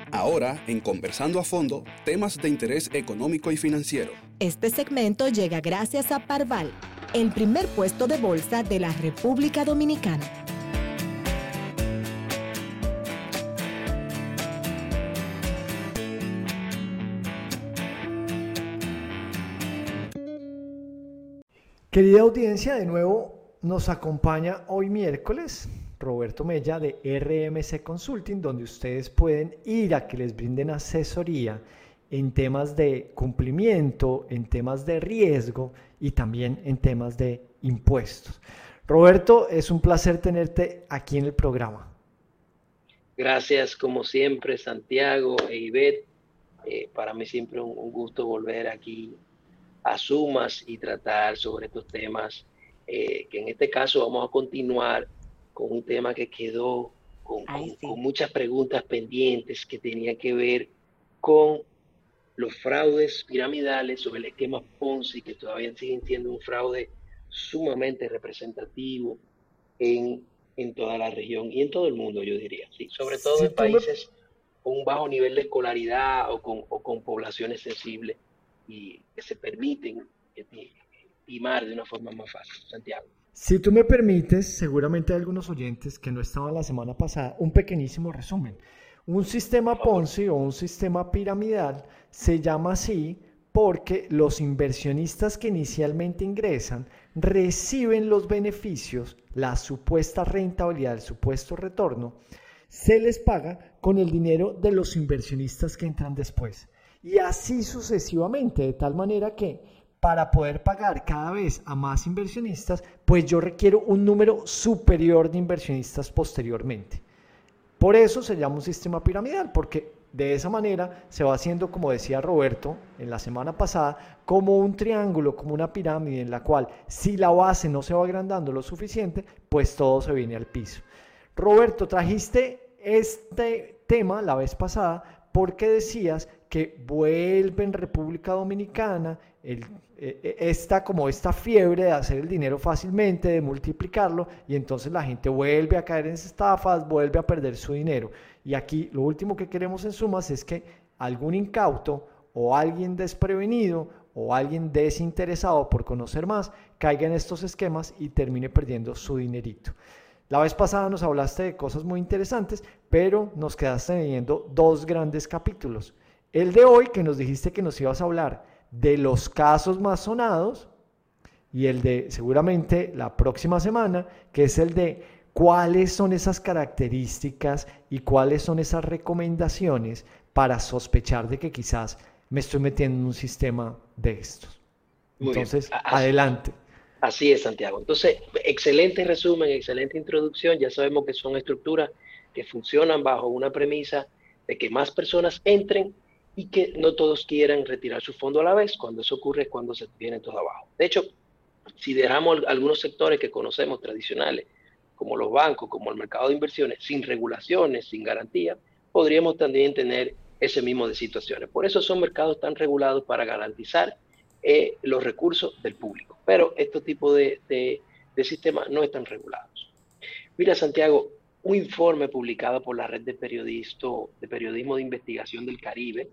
Ahora, en Conversando a Fondo, temas de interés económico y financiero. Este segmento llega gracias a Parval, el primer puesto de bolsa de la República Dominicana. Querida audiencia, de nuevo nos acompaña hoy miércoles Roberto Mella de RMC Consulting, donde ustedes pueden ir a que les brinden asesoría en temas de cumplimiento, en temas de riesgo y también en temas de impuestos. Roberto, es un placer tenerte aquí en el programa. Gracias, como siempre, Santiago e Ivette. Para mí siempre un gusto volver aquí a Sumas y tratar sobre estos temas, que en este caso vamos a continuar con un tema que quedó con muchas preguntas pendientes que tenían que ver con los fraudes piramidales, sobre el esquema Ponzi, que todavía siguen siendo un fraude sumamente representativo en toda la región y en todo el mundo, yo diría, ¿sí? Sobre todo en países con un bajo nivel de escolaridad o con poblaciones sensibles y que se permiten timar de una forma más fácil. Santiago. Si tú me permites, seguramente hay algunos oyentes que no estaban la semana pasada, un pequeñísimo resumen. Un sistema Ponzi o un sistema piramidal se llama así porque los inversionistas que inicialmente ingresan reciben los beneficios, la supuesta rentabilidad, el supuesto retorno, se les paga con el dinero de los inversionistas que entran después. Y así sucesivamente, de tal manera que para poder pagar cada vez a más inversionistas, pues yo requiero un número superior de inversionistas posteriormente. Por eso se llama un sistema piramidal, porque de esa manera se va haciendo, como decía Roberto en la semana pasada, como un triángulo, como una pirámide en la cual si la base no se va agrandando lo suficiente, pues todo se viene al piso. Roberto, trajiste este tema la vez pasada porque decías que vuelve en República Dominicana esta fiebre de hacer el dinero fácilmente, de multiplicarlo, y entonces la gente vuelve a caer en estafas, vuelve a perder su dinero. Y aquí lo último que queremos en Sumas es que algún incauto o alguien desprevenido o alguien desinteresado por conocer más caiga en estos esquemas y termine perdiendo su dinerito. La vez pasada nos hablaste de cosas muy interesantes, pero nos quedaste viendo dos grandes capítulos. El de hoy, que nos dijiste que nos ibas a hablar de los casos más sonados, y el de seguramente la próxima semana, que es el de cuáles son esas características y cuáles son esas recomendaciones para sospechar de que quizás me estoy metiendo en un sistema de estos. Entonces, adelante. Así es, Santiago. Entonces, excelente resumen, excelente introducción. Ya sabemos que son estructuras que funcionan bajo una premisa de que más personas entren y que no todos quieran retirar su fondo a la vez. Cuando eso ocurre es cuando se viene todo abajo. De hecho, si dejamos algunos sectores que conocemos tradicionales, como los bancos, como el mercado de inversiones, sin regulaciones, sin garantía, podríamos también tener ese mismo de situaciones. Por eso son mercados tan regulados, para garantizar los recursos del público. Pero estos tipos de sistemas no están regulados. Mira, Santiago, un informe publicado por la Red de Periodismo de Investigación del Caribe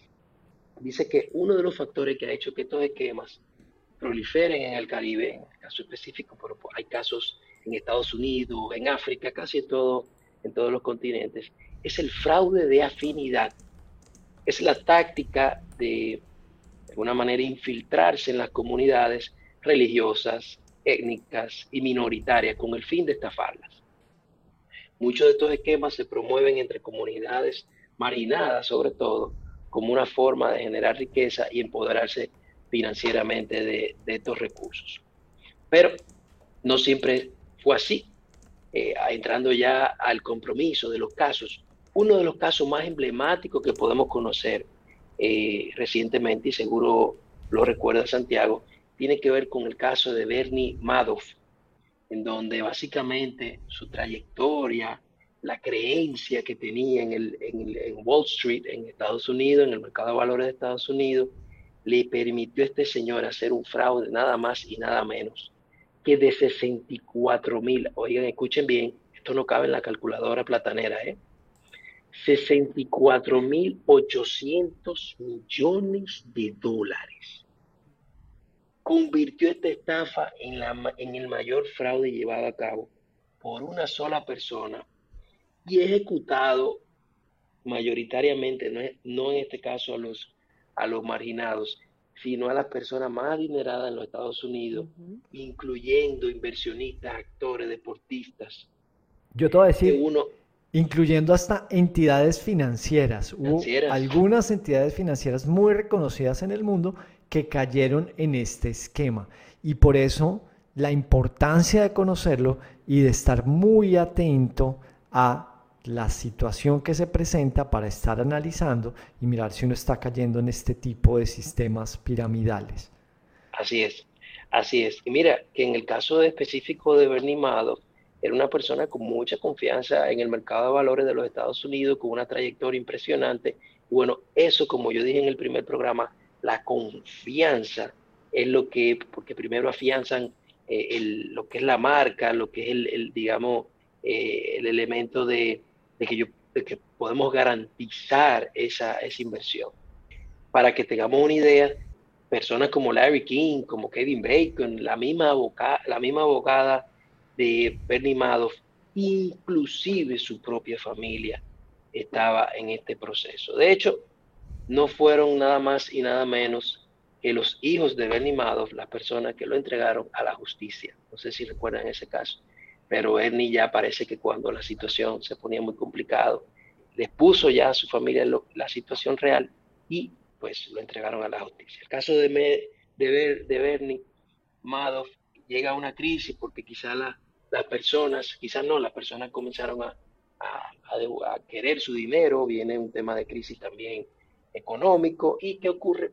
dice que uno de los factores que ha hecho que estos esquemas proliferen en el Caribe, en el caso específico, pero hay casos en Estados Unidos, en África, casi en todos los continentes, es el fraude de afinidad. Es la táctica de alguna manera, infiltrarse en las comunidades religiosas, étnicas y minoritarias con el fin de estafarlas. Muchos de estos esquemas se promueven entre comunidades marginadas, sobre todo, como una forma de generar riqueza y empoderarse financieramente de estos recursos. Pero no siempre fue así. Entrando ya al compromiso de los casos, uno de los casos más emblemáticos que podemos conocer recientemente, y seguro lo recuerda Santiago, tiene que ver con el caso de Bernie Madoff, en donde básicamente su trayectoria, la creencia que tenía en Wall Street, en Estados Unidos, en el mercado de valores de Estados Unidos, le permitió a este señor hacer un fraude nada más y nada menos que de 64,000, oigan, escuchen bien, esto no cabe en la calculadora platanera, $64.800 millones. Convirtió esta estafa en el mayor fraude llevado a cabo por una sola persona y ejecutado mayoritariamente, no en este caso a los marginados, sino a las personas más adineradas en los Estados Unidos, incluyendo inversionistas, actores, deportistas. Yo te voy a decir, incluyendo hasta entidades financieras. Hubo algunas entidades financieras muy reconocidas en el mundo que cayeron en este esquema. Y por eso la importancia de conocerlo y de estar muy atento a la situación que se presenta para estar analizando y mirar si uno está cayendo en este tipo de sistemas piramidales. Así es, así es. Y mira, que en el caso específico de Bernie Madoff, era una persona con mucha confianza en el mercado de valores de los Estados Unidos, con una trayectoria impresionante. Y bueno, eso, como yo dije en el primer programa, la confianza es lo que, porque primero afianzan lo que es la marca, lo que es digamos, el elemento de que podemos garantizar esa inversión. Para que tengamos una idea, personas como Larry King, como Kevin Bacon, la misma abogada de Bernie Madoff, inclusive su propia familia estaba en este proceso. De hecho, no fueron nada más y nada menos que los hijos de Bernie Madoff, las personas que lo entregaron a la justicia. No sé si recuerdan ese caso. Pero Bernie ya parece que cuando la situación se ponía muy complicado, les puso ya a su familia la situación real y pues lo entregaron a la justicia. El caso de Bernie Madoff llega a una crisis porque quizás las personas comenzaron a querer su dinero, viene un tema de crisis también económico y ¿qué ocurre?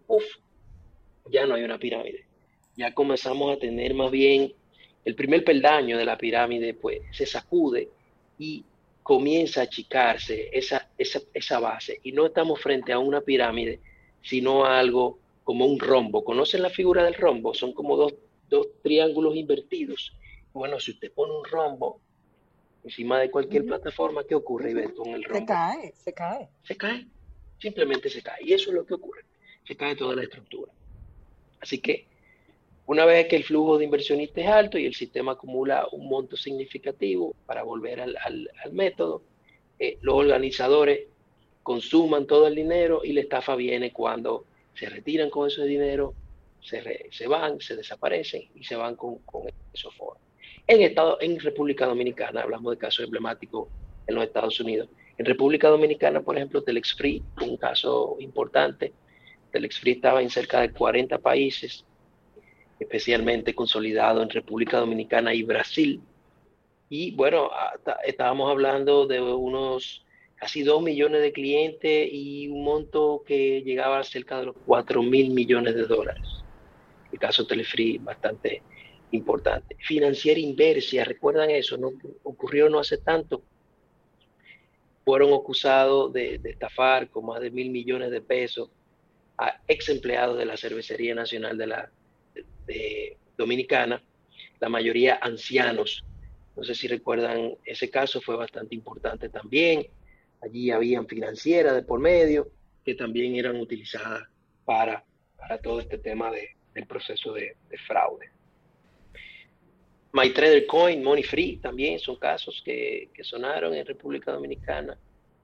Ya no hay una pirámide. Ya comenzamos a tener más bien el primer peldaño de la pirámide, pues se sacude y comienza a achicarse esa base. Y no estamos frente a una pirámide, sino a algo como un rombo. ¿Conocen la figura del rombo? Son como dos triángulos invertidos. Bueno, si usted pone un rombo encima de cualquier plataforma, ¿qué ocurre con el rombo? Se cae. Se cae, simplemente se cae. Y eso es lo que ocurre. Se cae toda la estructura. Así que una vez que el flujo de inversionistas es alto y el sistema acumula un monto significativo para volver al método, los organizadores consuman todo el dinero y la estafa viene cuando se retiran con ese dinero, se van, se desaparecen y se van con esos fondos. En República Dominicana, hablamos de casos emblemáticos en los Estados Unidos. En República Dominicana, por ejemplo, Telex Free, un caso importante. Telex Free estaba en cerca de 40 países, especialmente consolidado en República Dominicana y Brasil. Y bueno, estábamos hablando de unos casi 2 millones de clientes y un monto que llegaba a cerca de los 4.000 millones de dólares. El caso Telefree, bastante importante. Financiera Inversia, ¿recuerdan eso? ¿No? Ocurrió no hace tanto. Fueron acusados de estafar con más de 1.000 millones de pesos a ex empleados de la Cervecería Nacional de Dominicana, la mayoría ancianos. No sé si recuerdan ese caso, fue bastante importante también. Allí habían financieras de por medio que también eran utilizadas para todo este tema del proceso de fraude. MyTrader Coin, Money Free también son casos que sonaron en República Dominicana.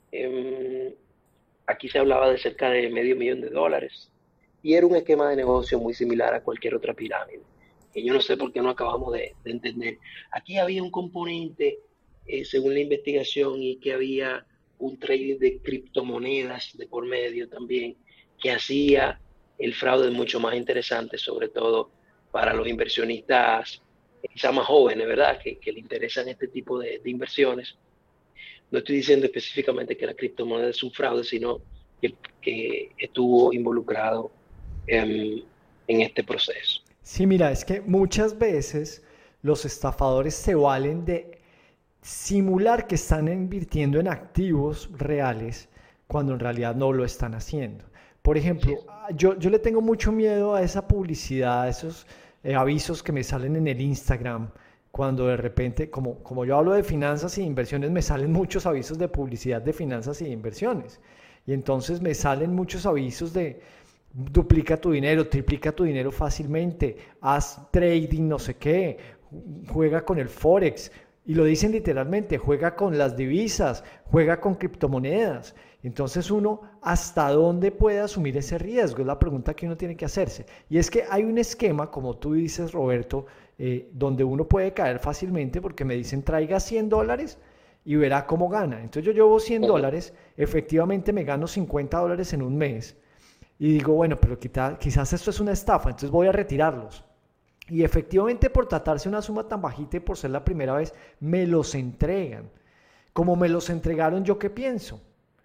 Aquí se hablaba de cerca de $500,000 y era un esquema de negocio muy similar a cualquier otra pirámide. Que yo no sé por qué no acabamos de entender. Aquí había un componente, según la investigación, y que había un trading de criptomonedas de por medio también, que hacía el fraude mucho más interesante, sobre todo para los inversionistas quizá más jóvenes, ¿verdad? Que le interesan este tipo de inversiones. No estoy diciendo específicamente que la criptomoneda es un fraude, sino que estuvo involucrado en este proceso. Sí, mira, es que muchas veces los estafadores se valen de simular que están invirtiendo en activos reales cuando en realidad no lo están haciendo. Por ejemplo, yo le tengo mucho miedo a esa publicidad, a esos avisos que me salen en el Instagram cuando de repente, como yo hablo de finanzas y inversiones, me salen muchos avisos de publicidad de finanzas y de inversiones. Y entonces me salen muchos avisos de duplica tu dinero, triplica tu dinero fácilmente, haz trading, no sé qué, juega con el Forex. Y lo dicen literalmente, juega con las divisas, juega con criptomonedas. Entonces uno, ¿hasta dónde puede asumir ese riesgo? Es la pregunta que uno tiene que hacerse. Y es que hay un esquema, como tú dices, Roberto, donde uno puede caer fácilmente porque me dicen traiga $100 y verá cómo gana. Entonces yo llevo $100, efectivamente me gano $50 en un mes y digo, bueno, pero quizás esto es una estafa, entonces voy a retirarlos. Y efectivamente por tratarse una suma tan bajita y por ser la primera vez, me los entregan. Como me los entregaron, ¿yo qué pienso?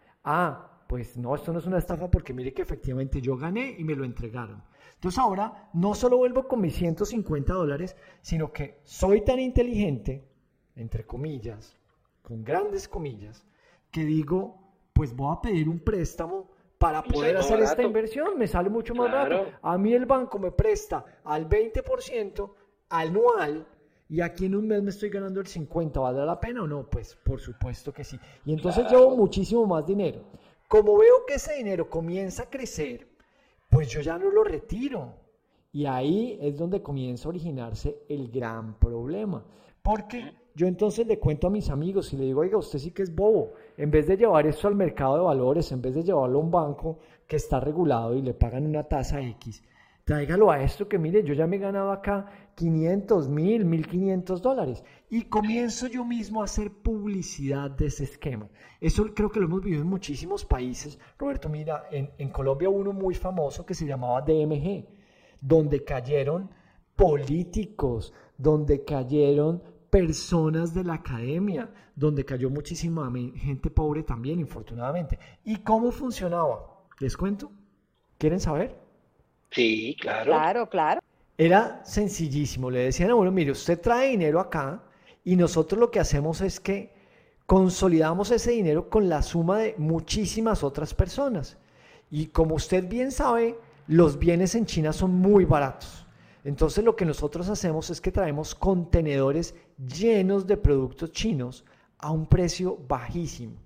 Pues no, esto no es una estafa porque mire que efectivamente yo gané y me lo entregaron. Entonces ahora no solo vuelvo con mis $150, sino que soy tan inteligente, entre comillas, con grandes comillas, que digo, pues voy a pedir un préstamo para poder hacer esta inversión, me sale mucho más barato. A mí el banco me presta al 20% anual y aquí en un mes me estoy ganando el 50%. ¿Vale la pena o no? Pues por supuesto que sí. Y entonces llevo muchísimo más dinero. Como veo que ese dinero comienza a crecer, pues yo ya no lo retiro. Y ahí es donde comienza a originarse el gran problema. Porque yo entonces le cuento a mis amigos y le digo, oiga, usted sí que es bobo. En vez de llevar esto al mercado de valores, en vez de llevarlo a un banco que está regulado y le pagan una tasa X, tráigalo a esto que mire, yo ya me he ganado acá 500, 1000, $1,500 y comienzo yo mismo a hacer publicidad de ese esquema. Eso creo que lo hemos vivido en muchísimos países. Roberto, mira, en Colombia hubo uno muy famoso que se llamaba DMG, donde cayeron políticos, donde cayeron personas de la academia, donde cayó muchísima gente pobre también, infortunadamente. ¿Y cómo funcionaba? ¿Les cuento? ¿Quieren saber? Sí, claro. Claro, claro. Era sencillísimo. Le decían a uno, mire, usted trae dinero acá y nosotros lo que hacemos es que consolidamos ese dinero con la suma de muchísimas otras personas. Y como usted bien sabe, los bienes en China son muy baratos. Entonces lo que nosotros hacemos es que traemos contenedores llenos de productos chinos a un precio bajísimo.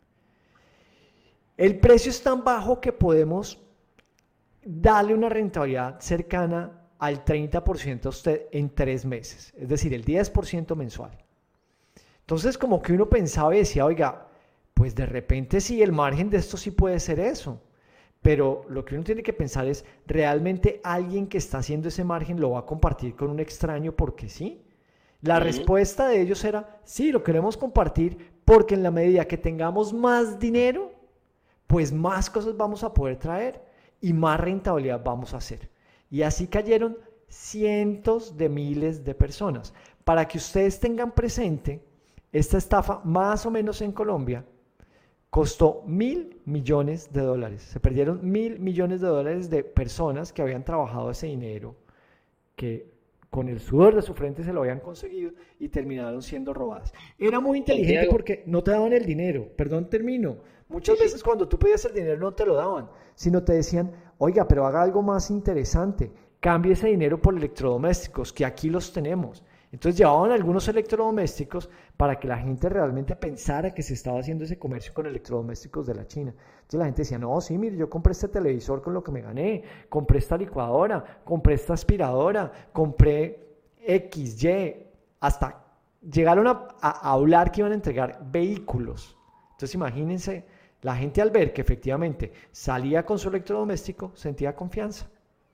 El precio es tan bajo que podemos darle una rentabilidad cercana al 30% a usted en 3 meses, es decir, el 10% mensual. Entonces como que uno pensaba y decía, oiga, pues de repente sí, el margen de esto sí puede ser eso. Pero lo que uno tiene que pensar es, ¿realmente alguien que está haciendo ese margen lo va a compartir con un extraño porque sí? La respuesta de ellos era, sí, lo queremos compartir porque en la medida que tengamos más dinero, pues más cosas vamos a poder traer y más rentabilidad vamos a hacer. Y así cayeron cientos de miles de personas. Para que ustedes tengan presente, esta estafa más o menos en Colombia costó $1.000 millones. Se perdieron $1.000 millones de personas que habían trabajado ese dinero, que con el sudor de su frente se lo habían conseguido y terminaron siendo robadas. Era muy inteligente Santiago, porque no te daban el dinero. Perdón, termino. Muchas veces cuando tú pedías el dinero no te lo daban, sino te decían, oiga, pero haga algo más interesante. Cambie ese dinero por electrodomésticos, que aquí los tenemos. Entonces llevaban algunos electrodomésticos para que la gente realmente pensara que se estaba haciendo ese comercio con electrodomésticos de la China. Entonces la gente decía, no, sí, mire, yo compré este televisor con lo que me gané, compré esta licuadora, compré esta aspiradora, compré X, Y, hasta llegaron a hablar que iban a entregar vehículos. Entonces imagínense, la gente al ver que efectivamente salía con su electrodoméstico, sentía confianza.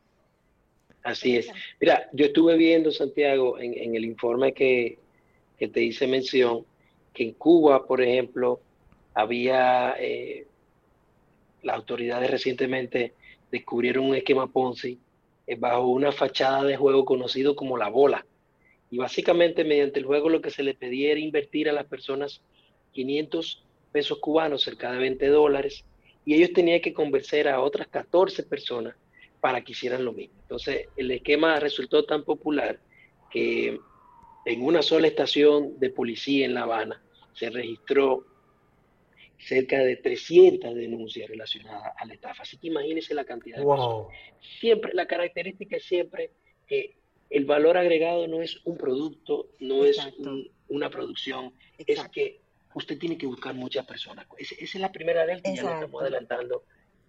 así es. Mira, yo estuve viendo, Santiago, en el informe que te hice mención, que en Cuba, por ejemplo, había, las autoridades recientemente descubrieron un esquema Ponzi bajo una fachada de juego conocido como la bola. Y básicamente mediante el juego lo que se le pedía era invertir a las personas 500 pesos cubanos, cerca de $20, y ellos tenían que convencer a otras 14 personas para que hicieran lo mismo. Entonces, el esquema resultó tan popular que en una sola estación de policía en La Habana se registró cerca de 300 denuncias relacionadas a la estafa. Así que imagínense la cantidad de personas. Siempre, la característica es siempre que el valor agregado no es un producto, no Exacto. es una producción, es Exacto. que usted tiene que buscar muchas personas. Esa es la primera alerta y ya nos estamos Exacto. adelantando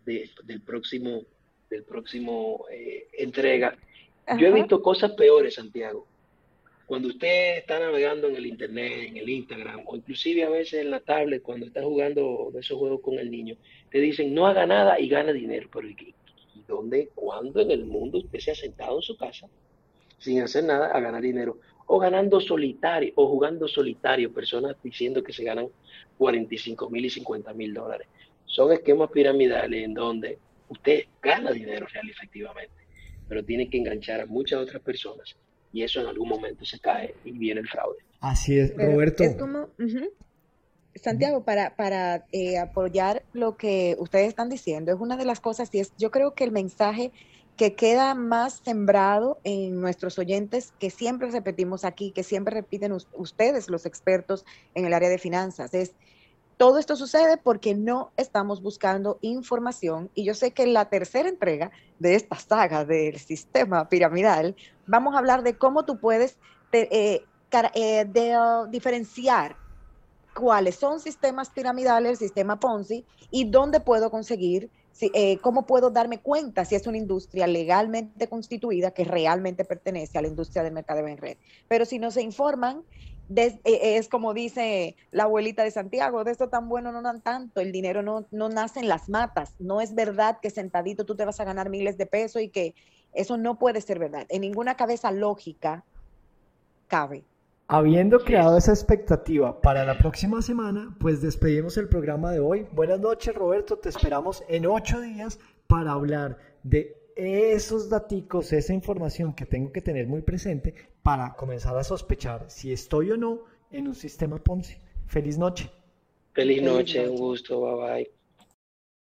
del próximo entrega. Yo he Ajá. visto cosas peores, Santiago. Cuando usted está navegando en el internet, en el Instagram, o inclusive a veces en la tablet, cuando está jugando de esos juegos con el niño, te dicen no haga nada y gana dinero. Pero ¿y dónde, cuándo en el mundo usted se ha sentado en su casa sin hacer nada a ganar dinero? O ganando solitario, o jugando solitario, personas diciendo que se ganan 45,000 y 50,000 dólares. Son esquemas piramidales en donde usted gana dinero real y efectivamente, pero tiene que enganchar a muchas otras personas y eso en algún momento se cae y viene el fraude. Así es, Pero Roberto. es como, Santiago, para apoyar lo que ustedes están diciendo, es una de las cosas, y es, yo creo que el mensaje que queda más sembrado en nuestros oyentes, que siempre repetimos aquí, que siempre repiten ustedes, los expertos en el área de finanzas, es todo esto sucede porque no estamos buscando información, y yo sé que en la tercera entrega de esta saga del sistema piramidal vamos a hablar de cómo tú puedes diferenciar cuáles son sistemas piramidales, sistema Ponzi, y dónde puedo conseguir, cómo puedo darme cuenta si es una industria legalmente constituida que realmente pertenece a la industria del mercadeo en red. Pero si no se informan, es como dice la abuelita de Santiago, de esto tan bueno no dan tanto, el dinero no nace en las matas, no es verdad que sentadito tú te vas a ganar miles de pesos y que eso no puede ser verdad, en ninguna cabeza lógica cabe. Habiendo creado esa expectativa para la próxima semana, pues despedimos el programa de hoy. Buenas noches, Roberto, te esperamos en 8 días para hablar de esos daticos, esa información que tengo que tener muy presente para comenzar a sospechar si estoy o no en un sistema Ponzi. Feliz noche. Feliz noche, un gusto, bye bye.